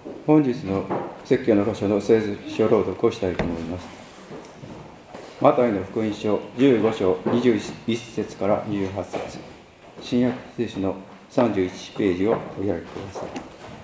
本日の説教の箇所の聖書朗読をしたいと思います。マタイの福音書15章21節から28節、新約聖書の31ページをお開きください。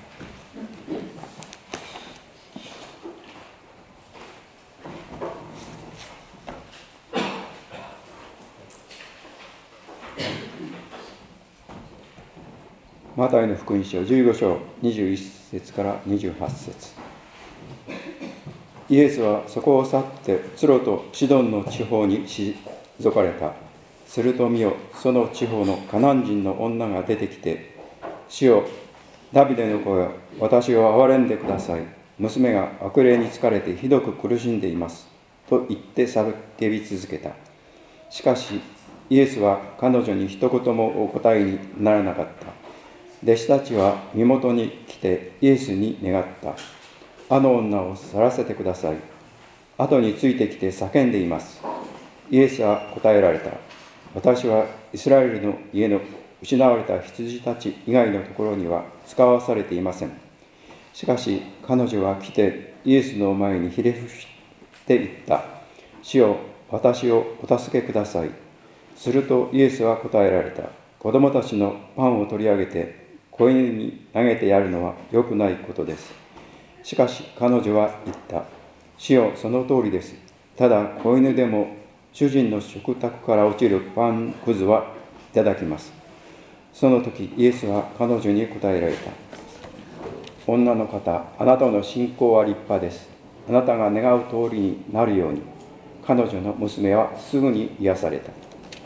マタイの福音書15章21節から28節。イエスはそこを去ってツロとシドンの地方に退かれた。すると見よ、その地方のカナン人の女が出てきて、主よ、ダビデの子よ、私を憐れんでください。娘が悪霊に疲れてひどく苦しんでいます。と言って叫び続けた。しかし、イエスは彼女に一言もお答えにならなかった。弟子たちは身元に来てイエスに願った。あの女を去らせてください。後についてきて叫んでいます。イエスは答えられた。私はイスラエルの家の失われた羊たち以外のところには使わされていません。しかし彼女は来てイエスの前にひれ伏して言った。主よ、私をお助けください。するとイエスは答えられた。子供たちのパンを取り上げて子犬に投げてやるのは良くないことです。しかし彼女は言った。主よ、その通りです。ただ子犬でも主人の食卓から落ちるパンくずはいただきます。その時イエスは彼女に答えられた。女の方、あなたの信仰は立派です。あなたが願う通りになるように。彼女の娘はすぐに癒された。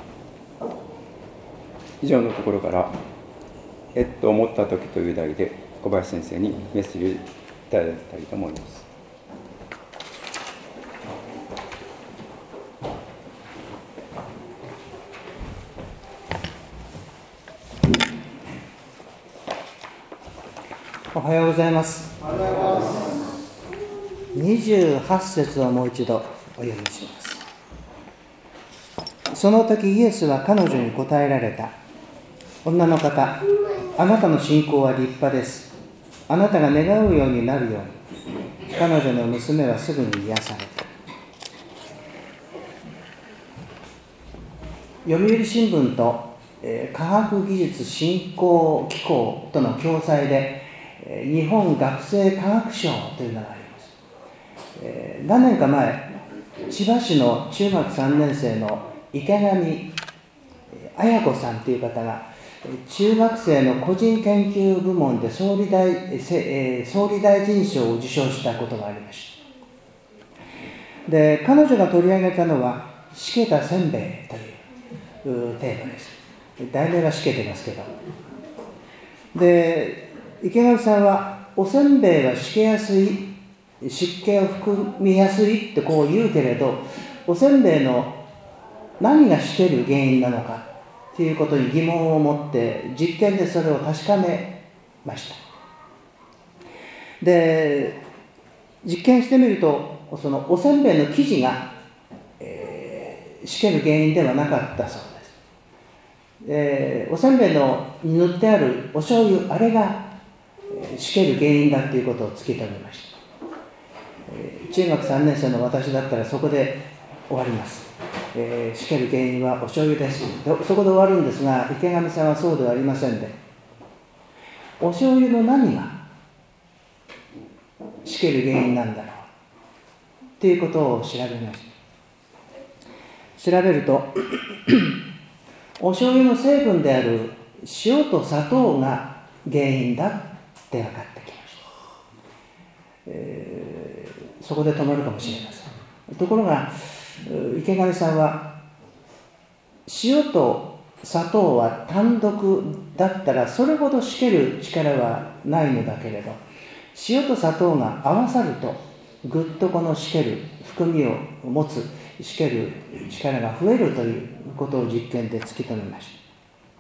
以上のところからと思った時という題で小林先生にメッセージをいただきたいと思います。 おはようございます。28節をもう一度お読みします。その時イエスは彼女に答えられた。女の方、あなたの信仰は立派です。あなたが願うようになるように。彼女の娘はすぐに癒された。読売新聞と科学技術振興機構との共催で日本学生科学賞というのがあります。何年か前、千葉市の中学3年生の池上綾子さんという方が中学生の個人研究部門で総理大臣賞を受賞したことがありました。で、彼女が取り上げたのはしけたせんべいというテーマです。題名はしけてますけど。で、池上さんはおせんべいはしけやすい、湿気を含みやすいってこう言うけれど、おせんべいの何がしける原因なのかということに疑問を持って実験でそれを確かめました。で、実験してみるとそのおせんべいの生地が、しける原因ではなかったそうです。おせんべいのに塗ってあるお醤油、あれがしける原因だということを突き止めました。中学3年生の私だったらそこで終わります。しける原因はお醤油です。そこで終わるんですが、池上さんはそうではありませんで、お醤油の何がしける原因なんだろうということを調べました。調べるとお醤油の成分である塩と砂糖が原因だって分かってきました。そこで止まるかもしれません。ところが池上さんは塩と砂糖は単独だったらそれほどしける力はないのだけれど、塩と砂糖が合わさるとぐっとこのしける含みを持つしける力が増えるということを実験で突き止めました。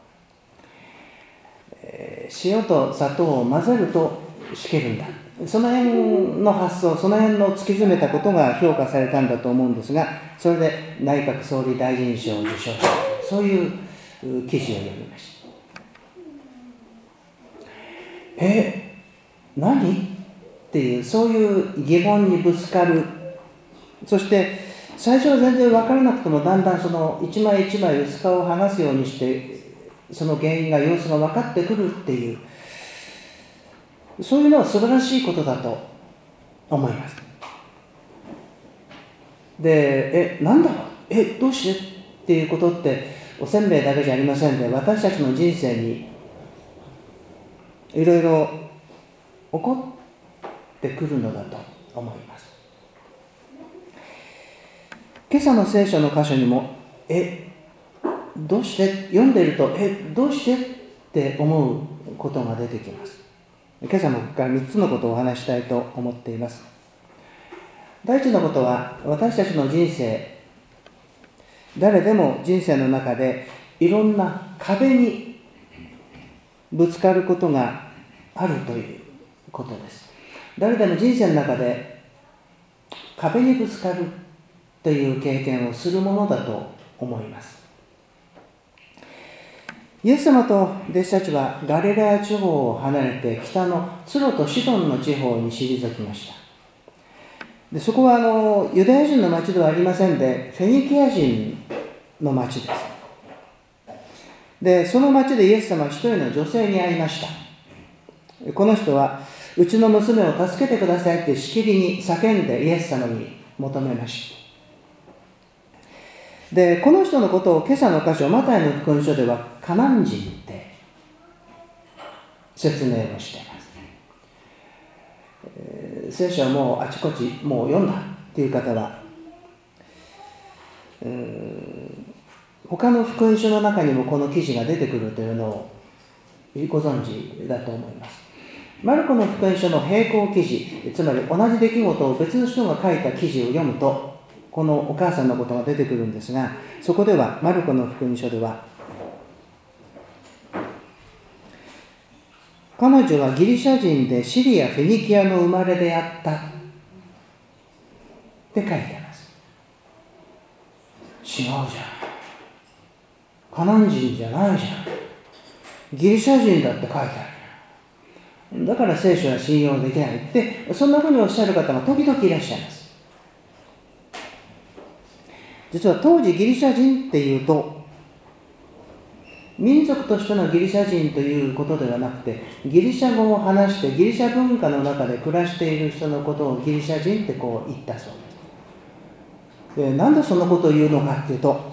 塩と砂糖を混ぜるとしけるんだ。その辺の発想、その辺の突き詰めたことが評価されたんだと思うんですが、それで内閣総理大臣賞を受賞した、そういう記事を読みました。何っていう、そういう疑問にぶつかる。そして最初は全然分からなくても、だんだんその一枚一枚薄皮を剥がすようにして、その原因が、様子が分かってくるっていう、そういうのは素晴らしいことだと思います。で、なんだろう、どうしてっていうことって、おせんべいだけじゃありませんで、私たちの人生にいろいろ起こってくるのだと思います。今朝の聖書の箇所にも、どうして読んでいると、どうしてって思うことが出てきます。今朝もここから3つのことをお話したいと思っています。第一のことは、私たちの人生、誰でも人生の中でいろんな壁にぶつかることがあるということです。誰でも人生の中で壁にぶつかるという経験をするものだと思います。イエス様と弟子たちはガリラヤ地方を離れて北のツロとシドンの地方に退きました。でそこはユダヤ人の町ではありませんで、フェニキア人の町です。でその町でイエス様は一人の女性に会いました。この人は、うちの娘を助けてくださいってしきりに叫んでイエス様に求めました。でこの人のことを今朝の箇所、マタイの福音書ではカナン人って説明をしています。聖書はもうあちこちもう読んだっていう方は、他の福音書の中にもこの記事が出てくるというのをご存知だと思います。マルコの福音書の並行記事、つまり同じ出来事を別の人が書いた記事を読むと、このお母さんのことが出てくるんですが、そこではマルコの福音書では、彼女はギリシャ人でシリア・フェニキアの生まれであったって書いてあります。違うじゃん、カナン人じゃないじゃん、ギリシャ人だって書いてある、だから聖書は信用できないって、そんなふうにおっしゃる方が時々いらっしゃいます。実は当時ギリシャ人っていうと、民族としてのギリシャ人ということではなくて、ギリシャ語を話してギリシャ文化の中で暮らしている人のことをギリシャ人ってこう言ったそうです。なんでそんなことを言うのかっていうと、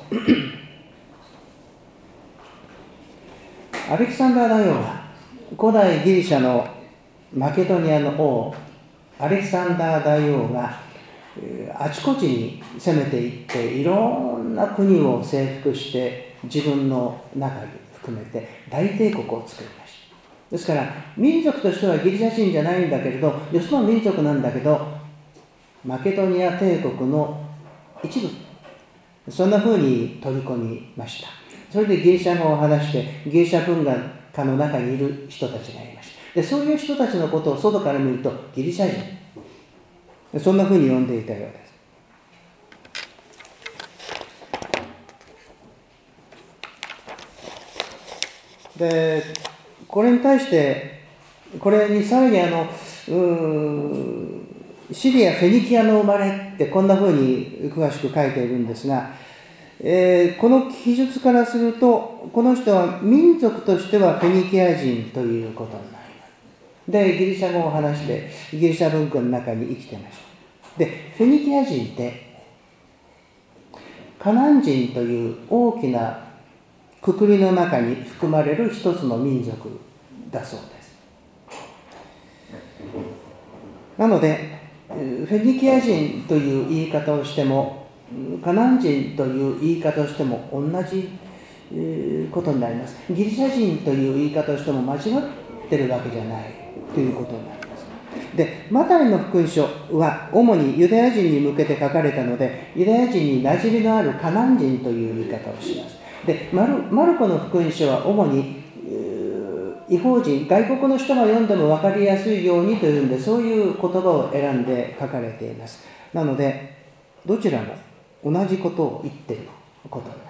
アレキサンダー大王は古代ギリシャのマケドニアの王アレキサンダー大王があちこちに攻めていって、いろんな国を征服して自分の中に含めて大帝国を作りました。ですから民族としてはギリシャ人じゃないんだけれど、よその民族なんだけどマケドニア帝国の一部、そんな風に取り込みました。それでギリシャ語を話してギリシャ文化の中にいる人たちがいました。でそういう人たちのことを外から見るとギリシャ人、そんな風に呼んでいたようです。でこれに対して、これにさらにシリア・フェニキアの生まれってこんな風に詳しく書いているんですが、この記述からすると、この人は民族としてはフェニキア人ということになります。でギリシャ語を話してギリシャ文化の中に生きていました。でフェニキア人ってカナン人という大きなくくりの中に含まれる一つの民族だそうです。なのでフェニキア人という言い方をしてもカナン人という言い方をしても同じことになります。ギリシャ人という言い方をしても間違ってるわけじゃないということになります。でマタイの福音書は主にユダヤ人に向けて書かれたので、ユダヤ人に馴染みのあるカナン人という言い方をします。でマルコの福音書は主に異邦人、外国の人が読んでも分かりやすいようにというんで、そういう言葉を選んで書かれています。なのでどちらも同じことを言っていることになります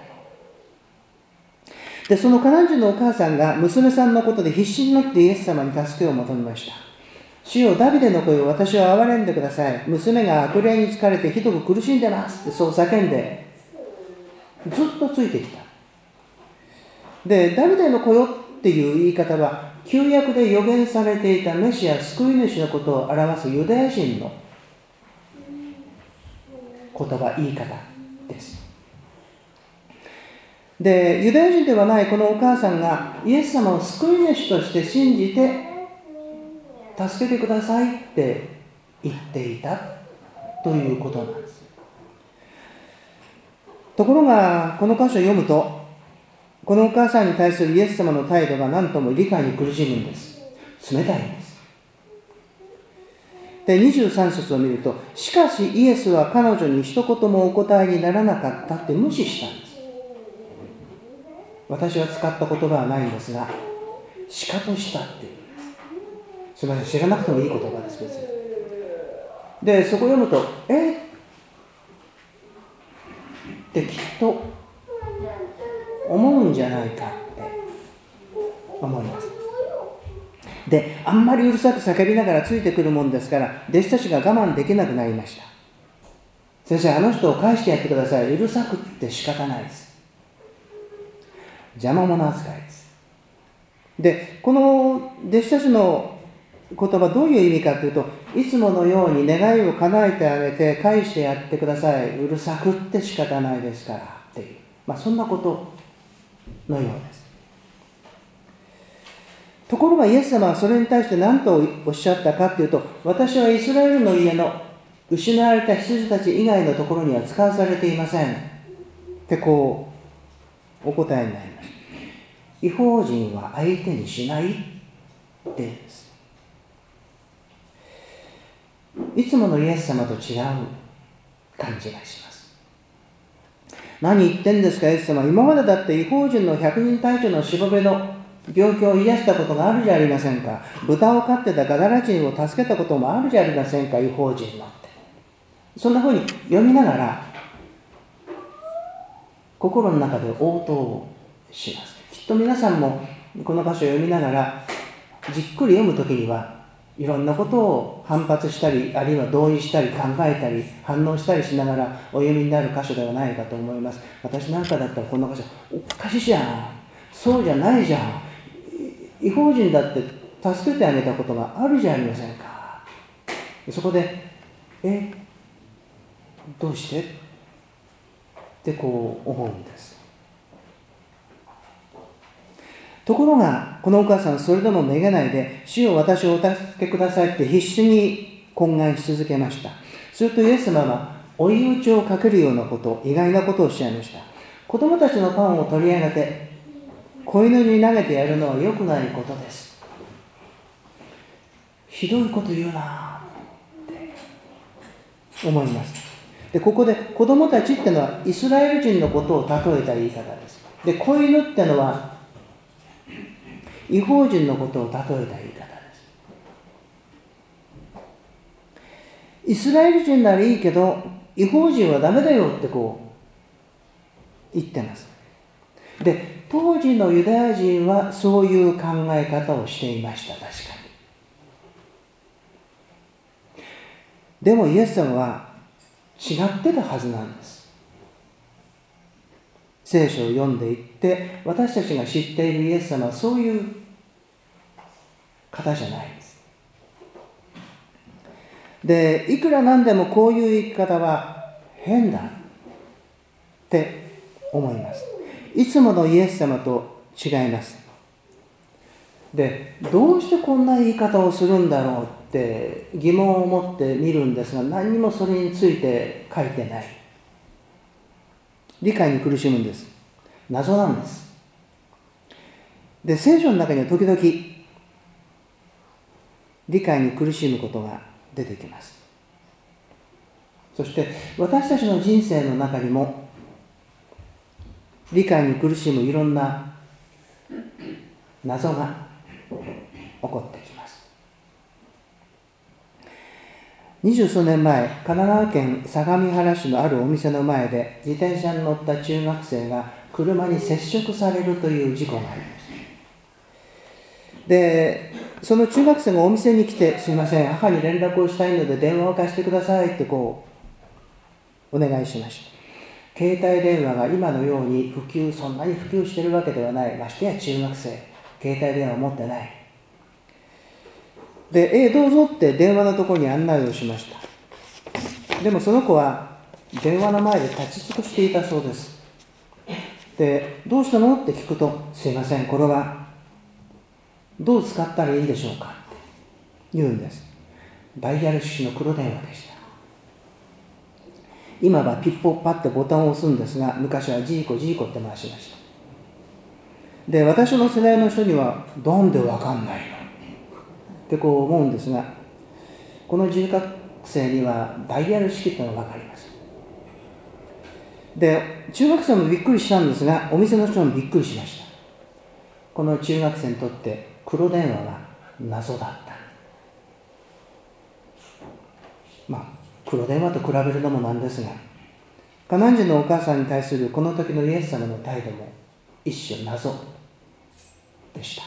。でそのカナン人のお母さんが娘さんのことで必死になってイエス様に助けを求めました。 主よダビデの声を私を憐れんでください。娘が悪霊に疲れてひどく苦しんでますってそう叫んでずっとついてきた。で、ダビデの子よっていう言い方は旧約で予言されていたメシア救い主のことを表すユダヤ人の言い方です。で、ユダヤ人ではないこのお母さんがイエス様を救い主として信じて助けてくださいって言っていたということなんです。ところがこの箇所を読むと、このお母さんに対するイエス様の態度が何とも理解に苦しむんです。冷たいんです。で、23節を見ると、しかしイエスは彼女に一言もお答えにならなかったって無視したんです。私は使った言葉はないんですが、しかとしたっていう。すみません、知らなくてもいい言葉です、別に。で、そこを読むと、ってきっと思うんじゃないかって思います。で、あんまりうるさく叫びながらついてくるもんですから、弟子たちが我慢できなくなりました。先生、あの人を返してやってください。うるさくって仕方ないです。邪魔者扱いです。で、この弟子たちの言葉どういう意味かというと、いつものように願いを叶えてあげて返してやってください。うるさくって仕方ないですからっていう、そんなことのようです。ところがイエス様はそれに対して何とおっしゃったかというと、私はイスラエルの家の失われた羊たち以外のところには使わされていませんってこうお答えになります。異邦人は相手にしないって言うんです。いつものイエス様と違う感じがします。何言ってんですかイエス様、今までだって異邦人の百人隊長のしもべの病気を癒したことがあるじゃありませんか。豚を飼ってたガダラ人を助けたこともあるじゃありませんか、異邦人のって。そんなふうに読みながら心の中で応答します。きっと皆さんもこの箇所を読みながらじっくり読むときにはいろんなことを反発したり、あるいは同意したり考えたり反応したりしながらお読みになる箇所ではないかと思います。私なんかだったらこの箇所おかしいじゃん、そうじゃないじゃん、異邦人だって助けてあげたことがあるじゃありませんか。そこでどうしてってこう思うんです。ところがこのお母さんそれでもめげないで、主よ私をお助けくださいって必死に懇願し続けました。するとイエス様は追い打ちをかけるようなこと、意外なことをおっしゃいました。子供たちのパンを取り上げて子犬に投げてやるのは良くないことです。ひどいこと言うなって思います。で、ここで子供たちってのはイスラエル人のことを例えた言い方です。で、子犬ってのは異邦人のことを例えた言い方です。イスラエル人ならいいけど異邦人はダメだよってこう言ってます。で、当時のユダヤ人はそういう考え方をしていました。確かに。でもイエス様は違ってたはずなんです。聖書を読んでいって私たちが知っているイエス様はそういう方じゃないんです。で、いくらなんでもこういう言い方は変だって思います。いつものイエス様と違います。で、どうしてこんな言い方をするんだろうって疑問を持って見るんですが、何にもそれについて書いてない。理解に苦しむんです。謎なんです。で、聖書の中には時々理解に苦しむことが出てきます。そして私たちの人生の中にも理解に苦しむいろんな謎が起こってきます。20数年前、神奈川県相模原市のあるお店の前で自転車に乗った中学生が車に接触されるという事故がありました。で、 その中学生がお店に来て、すいません、母に連絡をしたいので電話を貸してくださいってお願いしました。携帯電話が今のようにそんなに普及しているわけではない。ましてや中学生、携帯電話を持ってない。で、どうぞって電話のところに案内をしました。でもその子は電話の前で立ち尽くしていたそうです。で、どうしたのって聞くと、すいません、これはどう使ったらいいでしょうかって言うんです。ダイヤル式の黒電話でした。今はピッポッパってボタンを押すんですが、昔はジーコジーコって回しました。で、私の世代の人にはなんでわかんないのって思うんですが、この中学生にはダイヤル式というのが分かります。で、中学生もびっくりしたんですが、お店の人もびっくりしました。この中学生にとって黒電話は謎だった。黒電話と比べるのもなんですが、カナン人のお母さんに対するこの時のイエス様の態度も一種謎でした。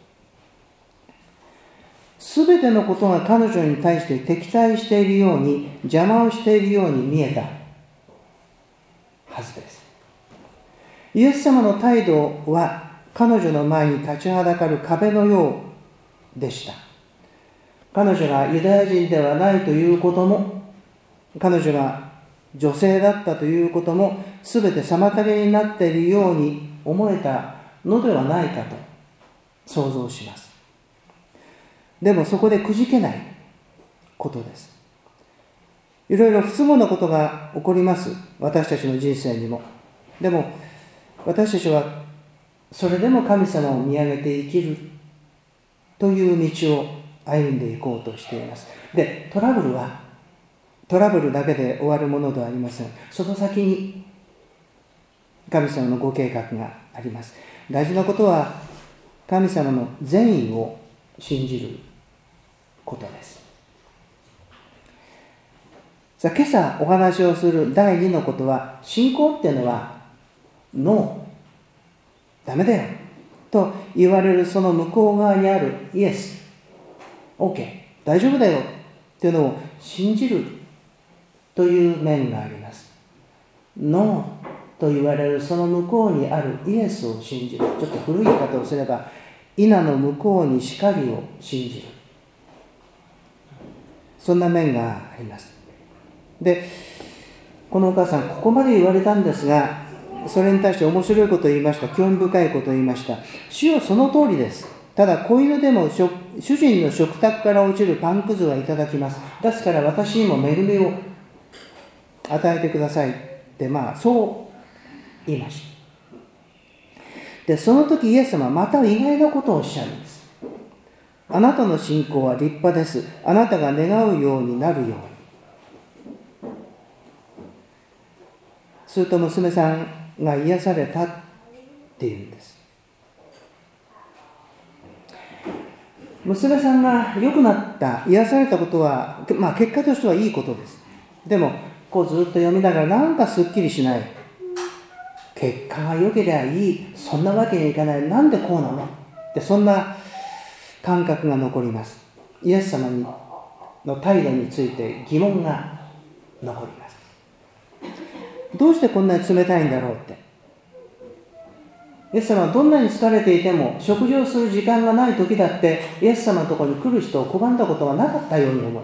すべてのことが彼女に対して敵対しているように、邪魔をしているように見えたはずです。イエス様の態度は彼女の前に立ちはだかる壁のようでした。彼女がユダヤ人ではないということも、彼女が女性だったということも、すべて妨げになっているように思えたのではないかと想像します。でもそこでくじけないことです。いろいろ不都合なことが起こります。私たちの人生にも。でも私たちはそれでも神様を見上げて生きるという道を歩んでいこうとしています。で、トラブルだけで終わるものではありません。その先に神様のご計画があります。大事なことは神様の善意を信じることです。さあ、今朝お話をする第2のことは、信仰っていうのはノー、ダメだよと言われるその向こう側にあるイエス、OK、大丈夫だよっていうのを信じるという面があります。ノーと言われるその向こうにあるイエスを信じる。ちょっと古い言い方をすれば、稲の向こうに光を信じる。そんな面があります。で、このお母さん、ここまで言われたんですが、それに対して面白いことを言いました。興味深いことを言いました。主よ、その通りです。ただ、子犬でも主人の食卓から落ちるパンくずはいただきます。ですから私にも恵みを与えてくださいって、そう言いました。で、その時イエス様はまた意外なことをおっしゃるんです。あなたの信仰は立派です。あなたが願うようになるように。すると娘さんが癒されたっていうんです。娘さんが良くなった、癒されたことは、結果としてはいいことです。でもずっと読みながらなんかすっきりしない。結果が良ければいい、そんなわけにはいかない、なんでこうなのって、そんな感覚が残ります。イエス様の態度について疑問が残ります。どうしてこんなに冷たいんだろうって。イエス様はどんなに疲れていても、食事をする時間がない時だってイエス様のところに来る人を拒んだことがなかったように思います。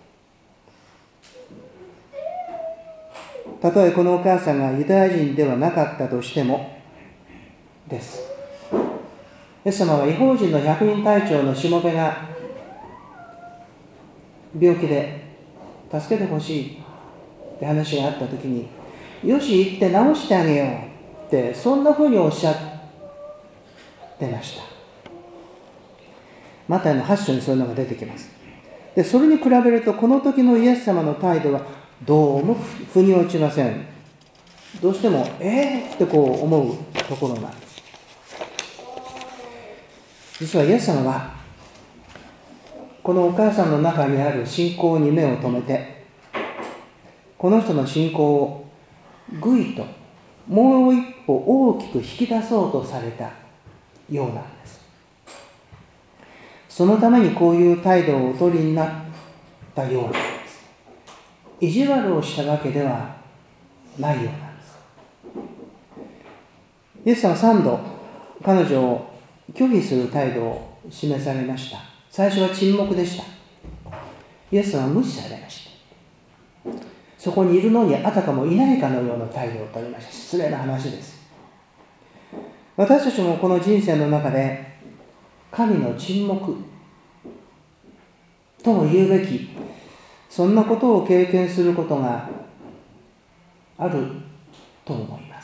たとえこのお母さんがユダヤ人ではなかったとしてもです。イエス様は異邦人の百人隊長のしもべが病気で助けてほしいって話があったときに、よし行って治してあげようって、そんなふうにおっしゃってました。マタイの8章にそういうのが出てきます。で、それに比べるとこの時のイエス様の態度はどうも腑に落ちません。どうしてもって思うところなんです。実はイエス様はこのお母さんの中にある信仰に目を留めて、この人の信仰をぐいともう一歩大きく引き出そうとされたようなんです。 そのためにこういう態度をお取りになったようなんです。意地悪をしたわけではないようなんです。イエス様は3度彼女を拒否する態度を示されました。最初は沈黙でした。イエス様は無視されました。そこにいるのにあたかもいないかのような態度を取りました。失礼な話です。私たちもこの人生の中で神の沈黙とも言うべき、そんなことを経験することがあると思います。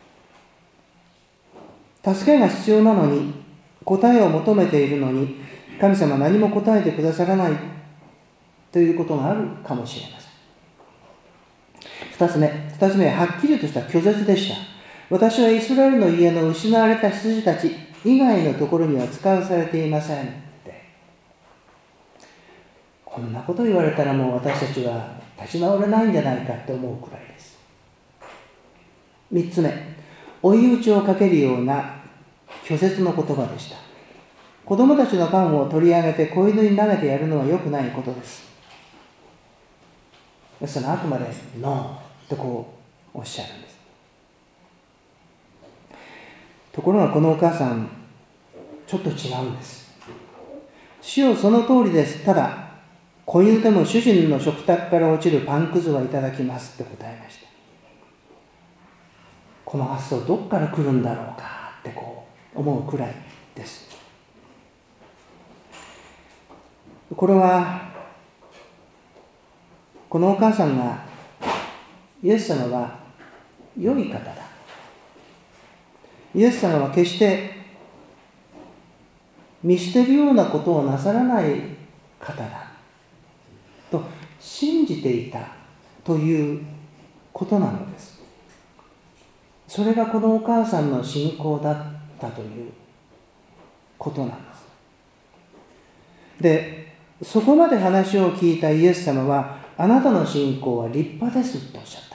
助けが必要なのに、答えを求めているのに、神様は何も答えてくださらないということがあるかもしれません。二つ目ははっきりとした拒絶でした。私はイスラエルの家の失われた羊たち以外のところには使わされていませんって。こんなこと言われたらもう私たちは立ち直れないんじゃないかって思うくらいです。三つ目、追い打ちをかけるような拒絶の言葉でした。子供たちのパンを取り上げて子犬に投げてやるのは良くないことです。そのあくまでノーとこうおっしゃるんです。ところがこのお母さんちょっと違うんです。主よ、その通りです。ただ子犬でも主人の食卓から落ちるパンくずはいただきますって答えました。この発想どっから来るんだろうかってこう思うくらいです。これはこのお母さんがイエス様は良い方だ、イエス様は決して見捨てるようなことをなさらない方だと信じていたということなのです。それがこのお母さんの信仰だったということなんです。で、そこまで話を聞いたイエス様は、あなたの信仰は立派ですとおっしゃった。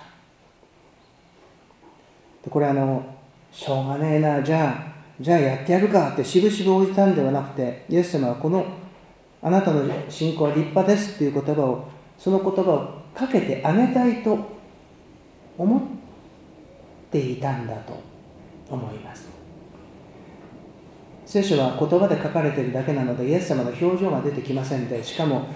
でこれしょうがねえな、じゃあやってやるかってしぶしぶ応じたんではなくて、イエス様はこのあなたの信仰は立派ですという言葉を、その言葉をかけてあげたいと思っていたんだと思います。聖書は言葉で書かれているだけなのでイエス様の表情が出てきませんで、しかも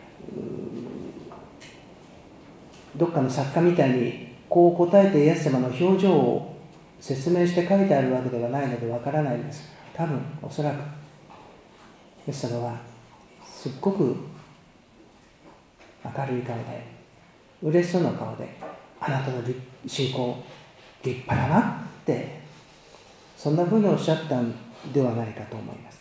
どっかの作家みたいにこう答えてイエス様の表情を説明して書いてあるわけではないのでわからないんです。多分おそらくイエス様はすっごく明るい顔で嬉しそうな顔で、あなたの信仰立派だなって、そんなふうにおっしゃったんではないかと思います。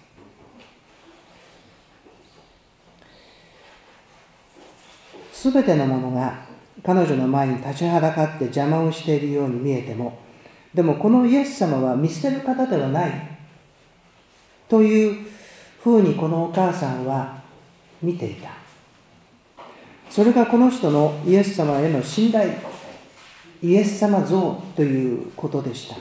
すべてのものが彼女の前に立ちはだかって邪魔をしているように見えても、でもこのイエス様は見捨てる方ではないというふうにこのお母さんは見ていた。それがこの人のイエス様への信頼、イエス様像ということでした。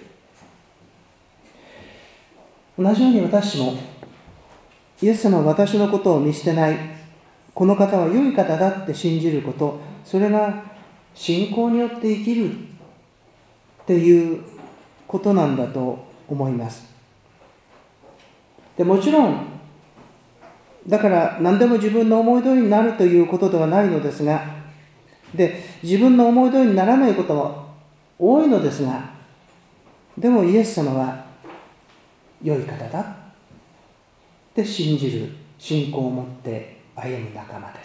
同じように私もイエス様は私のことを見捨てない、この方は良い方だって信じること、それが信仰によって生きるっていうことなんだと思います。でもちろんだから何でも自分の思い通りになるということではないのですが、で自分の思い通りにならないことは多いのですが、でもイエス様は良い方だって信じる信仰を持って歩む仲間です。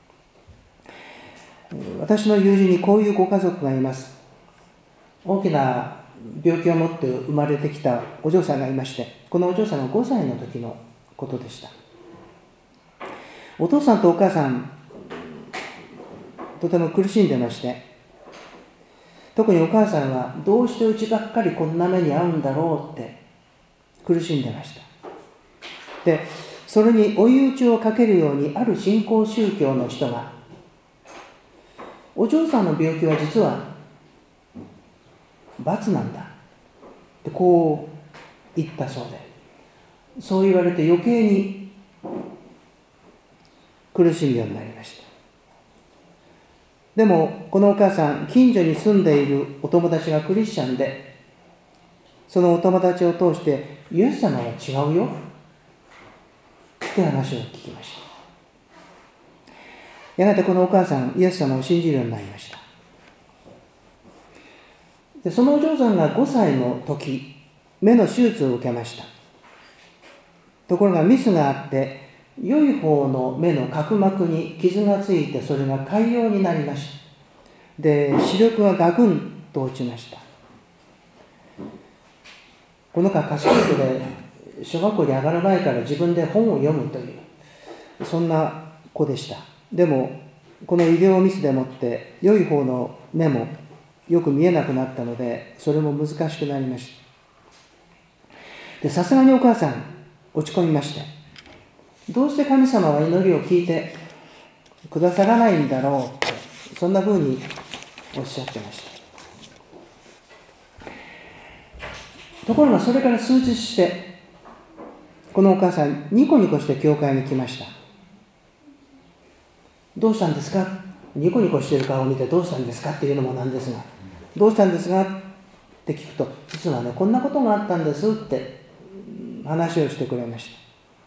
私の友人にこういうご家族がいます。大きな病気を持って生まれてきたお嬢さんがいまして、このお嬢さんが5歳の時のことでした。お父さんとお母さんとても苦しんでまして、特にお母さんはどうしてうちばっかりこんな目に遭うんだろうって苦しんでました。でそれに追い打ちをかけるように、ある新興宗教の人が、お嬢さんの病気は実は罰なんだってこう言ったそうで、そう言われて余計に苦しむようになりました。でもこのお母さん、近所に住んでいるお友達がクリスチャンで、そのお友達を通してイエス様は違うよって話を聞きました。やがてこのお母さん、イエス様を信じるようになりました。でそのお嬢さんが5歳の時、目の手術を受けました。ところがミスがあって、良い方の目の角膜に傷がついて、それが潰瘍になりました。で、視力がガクンと落ちました。この子は賢い子で、小学校に上がる前から自分で本を読むという、そんな子でした。でもこの医療ミスでもって良い方の目もよく見えなくなったので、それも難しくなりました。で、さすがにお母さん落ち込みまして、どうして神様は祈りを聞いてくださらないんだろうって、そんな風におっしゃってました。ところがそれから数日して、このお母さんニコニコして教会に来ました。どうしたんですか、ニコニコしている顔を見てどうしたんですかっていうのもなんですが、どうしたんですかって聞くと、実はね、こんなことがあったんですって話をしてくれました。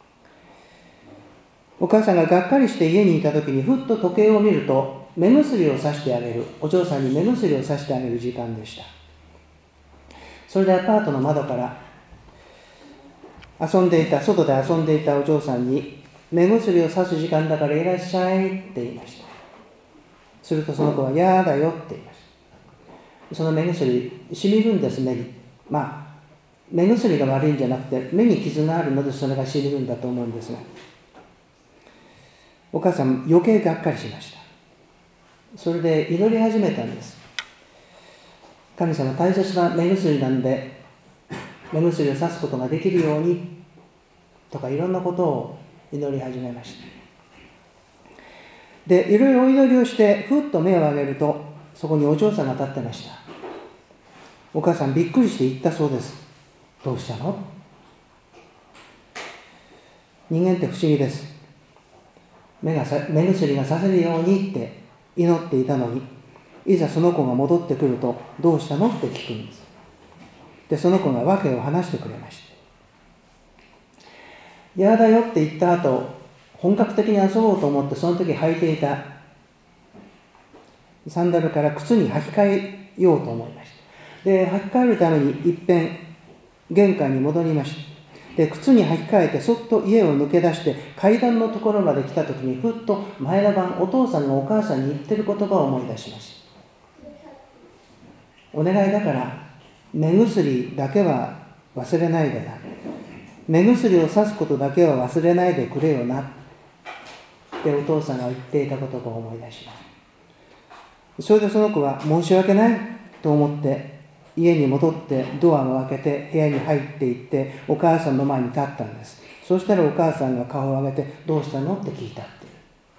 お母さんががっかりして家にいた時に、ふっと時計を見ると、目薬をさしてあげる、お嬢さんに目薬をさしてあげる時間でした。それでアパートの窓から外で遊んでいたお嬢さんに、目薬をさす時間だからいらっしゃいって言いました。するとその子は、やだよって言いました。その目薬、染みるんです、目に。目薬が悪いんじゃなくて、目に傷があるのでそれが染みるんだと思うんですが、お母さん余計がっかりしました。それで祈り始めたんです。神様、大切な目薬なんで、目薬をさすことができるようにとか、いろんなことを祈り始めました。で、いろいろお祈りをして、ふっと目を上げると、そこにお嬢さんが立ってました。お母さんびっくりして言ったそうです。どうしたの？人間って不思議です。目薬がさせるようにって祈っていたのに、いざその子が戻ってくると、どうしたのって聞くんです。で、その子が訳を話してくれました。やだよって言った後、本格的に遊ぼうと思って、その時履いていたサンダルから靴に履き替えようと思いました。で、履き替えるために一遍玄関に戻りました。で、靴に履き替えてそっと家を抜け出して階段のところまで来た時に、ふっと前の晩お父さんがお母さんに言ってる言葉を思い出しました。お願いだから目薬だけは忘れないでな、目薬をさすことだけは忘れないでくれよなってお父さんが言っていた言葉を思い出します。それでその子は申し訳ないと思って家に戻ってドアを開けて部屋に入っていってお母さんの前に立ったんです。そしたらお母さんが顔を上げて、どうしたのって聞いたって。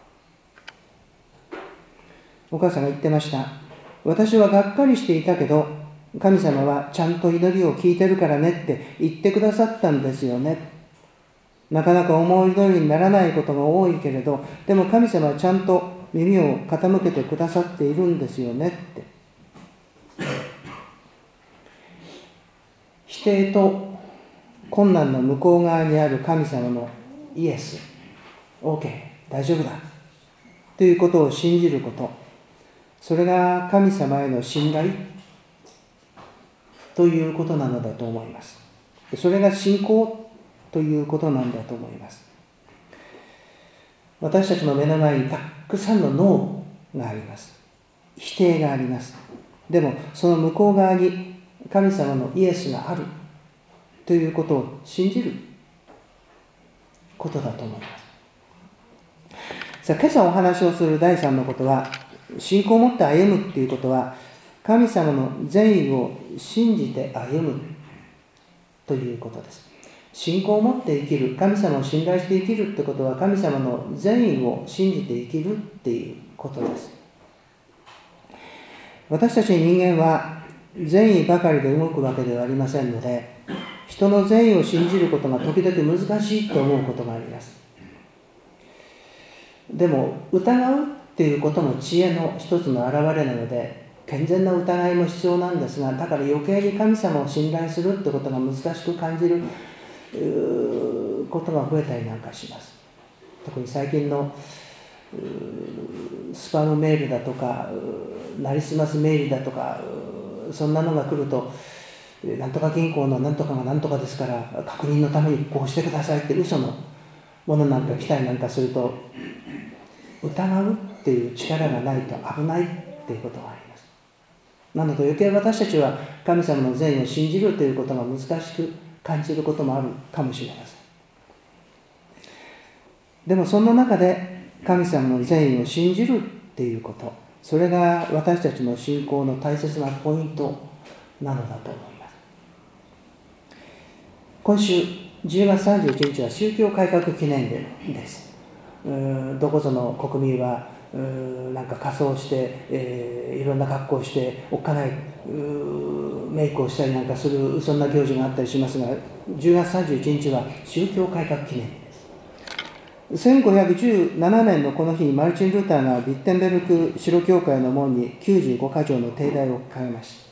お母さんが言ってました。私はがっかりしていたけど、神様はちゃんと祈りを聞いてるからねって言ってくださったんですよね。なかなか思い通りにならないことが多いけれど、でも神様はちゃんと耳を傾けてくださっているんですよねって。否定と困難の向こう側にある神様のイエス、 OK、 大丈夫だということを信じること、それが神様への信頼ということなのだと思います。それが信仰ということなんだと思います。私たちの目の前にたくさんのノーがあります。否定があります。でもその向こう側に神様のイエスがあるということを信じることだと思います。さあ、今朝お話をする第3のことは、信仰を持って歩むということは、神様の善意を信じて歩むということです。信仰を持って生きる、神様を信頼して生きるということは、神様の善意を信じて生きるということです。私たち人間は善意ばかりで動くわけではありませんので、人の善意を信じることが時々難しいと思うことがあります。 でも疑うっていうことも知恵の一つの表れなので、健全な疑いも必要なんですが、だから余計に神様を信頼するってことが難しく感じることが増えたりなんかします。特に最近のスパムメールだとかなりすますメールだとか、そんなのが来ると、なんとか銀行のなんとかがなんとかですから確認のためにこうしてくださいって嘘のものなんか来たりなんかすると、疑うっていう力がないと危ないっていうことがあります。なので余計私たちは神様の善意を信じるということが難しく感じることもあるかもしれません。でもそんな中で神様の善意を信じるっていうこと、それが私たちの信仰の大切なポイントなのだと思います。今週10月31日は宗教改革記念日です。どこぞの国民はなんか仮装して、いろんな格好をしておっかないメイクをしたりなんかする、そんな行事があったりしますが、10月31日は宗教改革記念日です。1517年のこの日にマルチン・ルーターがビッテンベルク城教会の門に95か条の定題を掲げました。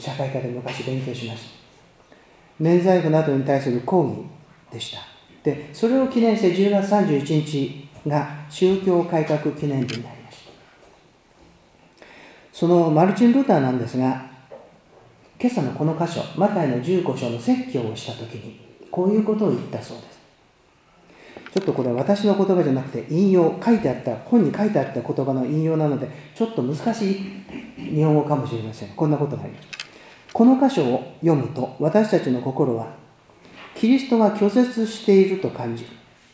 社会科で昔勉強しました。免罪符などに対する抗議でした。で、それを記念して10月31日が宗教改革記念日になりました。そのマルチン・ルーターなんですが、今朝のこの箇所、マタイの15章の説教をしたときにこういうことを言ったそうです。ちょっとこれは私の言葉じゃなくて引用、本に書いてあった言葉の引用なので、ちょっと難しい日本語かもしれません。こんなことがあります。この箇所を読むと、私たちの心はキリストが拒絶していると感じる。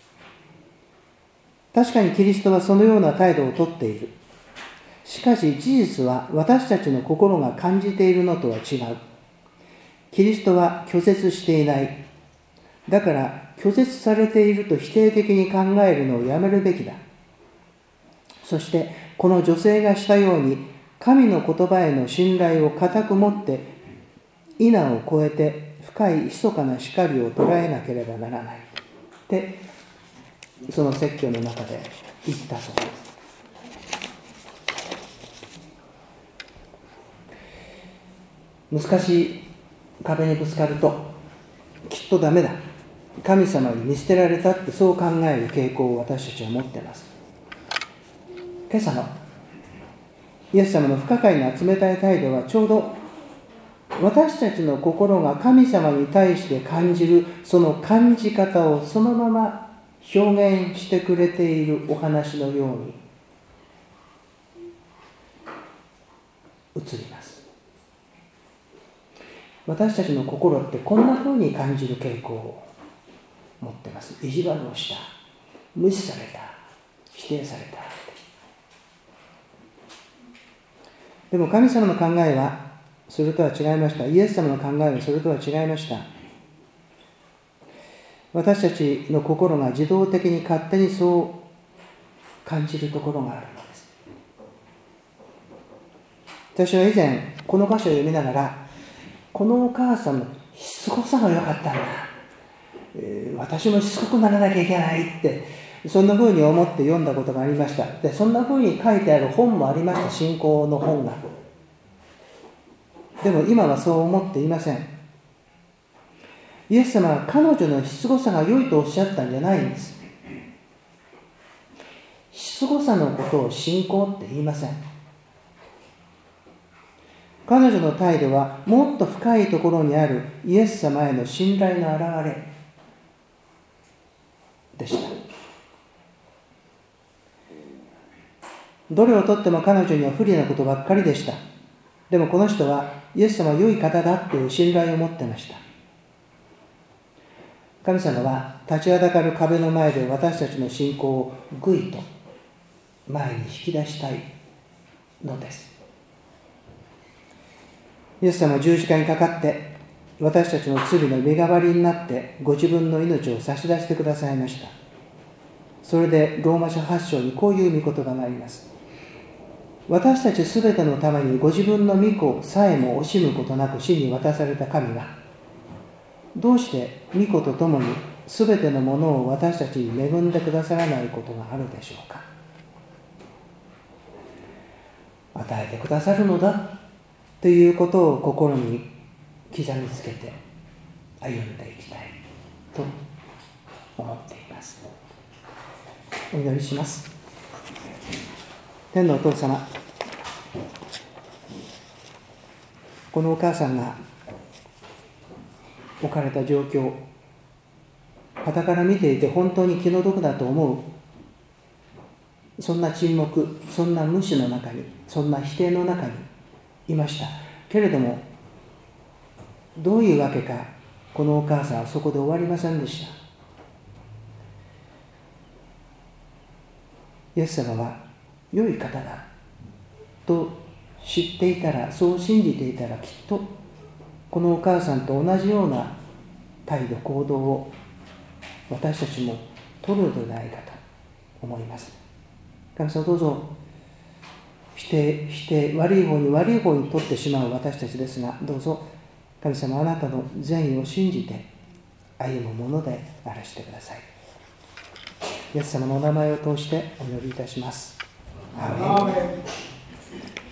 確かにキリストはそのような態度をとっている。しかし事実は私たちの心が感じているのとは違う。キリストは拒絶していない。だから拒絶されていると否定的に考えるのをやめるべきだ。そしてこの女性がしたように、神の言葉への信頼を固く持って異難を超えて深い密かな光を捉えなければならないってその説教の中で言ったそうです。難しい壁にぶつかるときっとダメだ、神様に見捨てられたってそう考える傾向を私たちは持っています。今朝のイエス様の不可解な冷たい態度は、ちょうど私たちの心が神様に対して感じるその感じ方をそのまま表現してくれているお話のように映ります。私たちの心ってこんな風に感じる傾向を持っています。意地悪をした、無視された、否定された。でも神様の考えはそれとは違いました。イエス様の考えはそれとは違いました。私たちの心が自動的に勝手にそう感じるところがあるのです。私は以前この箇所を読みながら、このお母さんのしつこさが良かったんだ、私もしつこくならなきゃいけないって、そんな風に思って読んだことがありました。で、そんな風に書いてある本もありました。信仰の本が。でも今はそう思っていません。イエス様は彼女のしつこさが良いとおっしゃったんじゃないんです。しつこさのことを信仰って言いません。彼女の態度はもっと深いところにあるイエス様への信頼の表れでした。どれをとっても彼女には不利なことばっかりでした。でもこの人はイエス様は良い方だという信頼を持っていました。神様は立ちはだかる壁の前で私たちの信仰をぐいと前に引き出したいのです。イエス様は十字架にかかって私たちの罪の身代わりになってご自分の命を差し出してくださいました。それでローマ書8章にこういう御言葉があります。私たちすべてのためにご自分の御子さえも惜しむことなく死に渡された神が、どうして御子と共にすべてのものを私たちに恵んでくださらないことがあるでしょうか。与えてくださるのだということを心に刻みつけて歩んでいきたいと思っています。お祈りします。天のお父様、このお母さんが置かれた状況、傍から見ていて本当に気の毒だと思う、そんな沈黙、そんな無視の中に、そんな否定の中にいましたけれども、どういうわけかこのお母さんはそこで終わりませんでした。イエス様は良い方だと知っていたら、そう信じていたら、きっとこのお母さんと同じような態度行動を私たちも取るのではないかと思います。神様、どうぞ否定、悪い方に取ってしまう私たちですが、どうぞ神様、あなたの善意を信じて歩むものであらしてください。イエス様のお名前を通してお祈りいたします。アーメン。